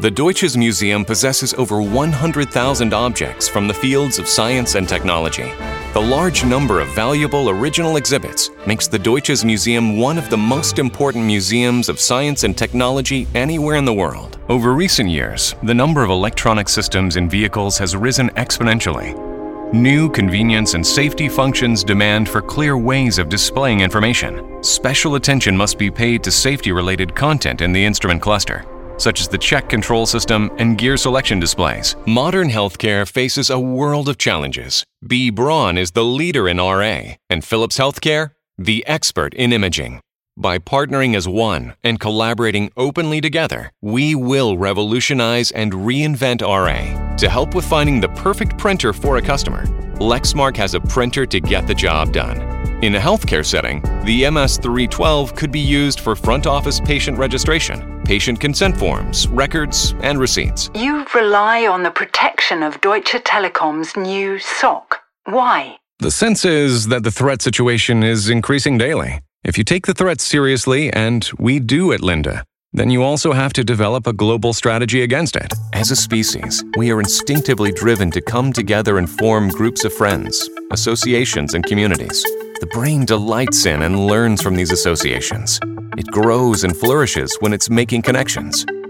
The Deutsches Museum possesses over 100,000 objects from the fields of science and technology. The large number of valuable original exhibits makes the Deutsches Museum one of the most important museums of science and technology anywhere in the world. Over recent years, the number of electronic systems in vehicles has risen exponentially. New convenience and safety functions demand for clear ways of displaying information. Special attention must be paid to safety-related content in the instrument cluster, such as the check control system and gear selection displays. Modern healthcare faces a world of challenges. B. Braun is the leader in RA, and Philips Healthcare, the expert in imaging. By partnering as one and collaborating openly together, we will revolutionize and reinvent RA. To help with finding the perfect printer for a customer, Lexmark has a printer to get the job done. In a healthcare setting, the MS312 could be used for front office patient registration, patient consent forms, records, and receipts. You rely on the protection of Deutsche Telekom's new SOC. Why? The sense is that the threat situation is increasing daily. If you take the threat seriously, and we do at Linde, then you also have to develop a global strategy against it. As a species, we are instinctively driven to come together and form groups of friends, associations, and communities. The brain delights in and learns from these associations. It grows and flourishes when it's making connections.